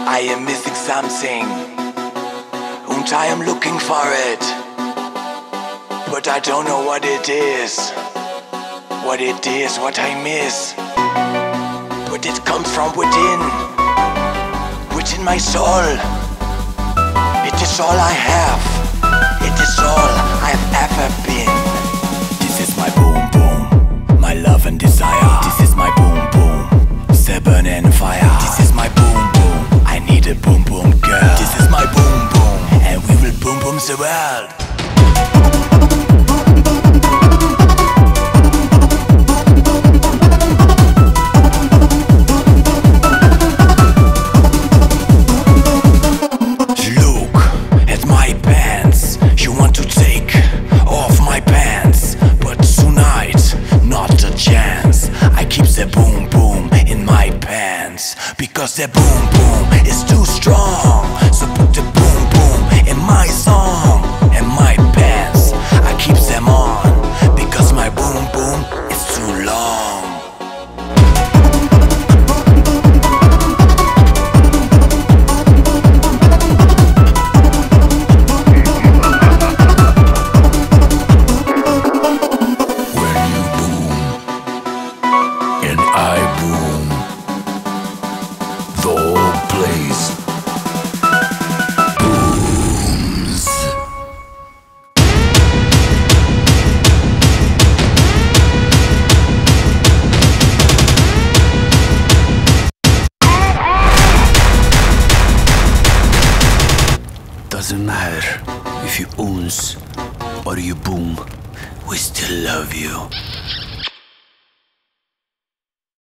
I am missing something, and I am looking for it, but I don't know what it is. What it is, what I miss, but it comes from within my soul. It is all I have, it is all I've ever been. This is my boom boom, my love and desire. This is my boom boom, stubborn and fire. This is my boom boom, I need a boom boom girl. This is my boom boom, and we will boom boom the world. Boom boom in my pants, because the boom boom is too strong. So put the boom boom in my song and my pants, I keep them on, because my boom boom is too long. I boom, the whole place booms. Doesn't matter if you owns or you boom, we still love you.